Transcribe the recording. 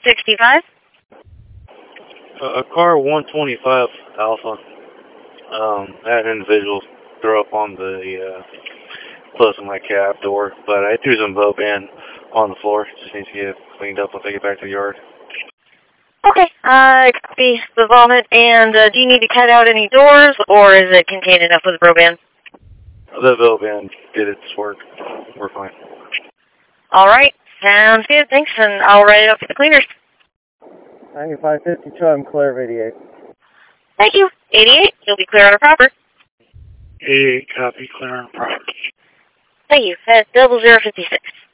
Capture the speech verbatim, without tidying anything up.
sixty-five. Uh, a car one twenty-five Alpha. Um, had an individual throw up on the uh, close of my cab door, but I threw some Voban on the floor. Just needs to get cleaned up. I'll take it back to the yard. Okay, uh, copy the vomit, and uh, do you need to cut out any doors, or is it contained enough with Voban? The Voban did its work. We're fine. All right, sounds good. Thanks, and I'll write it up for the cleaners. ninety-five fifty-two, I'm clear of eighty-eight. Thank you. eighty-eight, you'll be clear on a proper. eighty-eight, copy, clear on proper. Thank you. That's double zero fifty-six.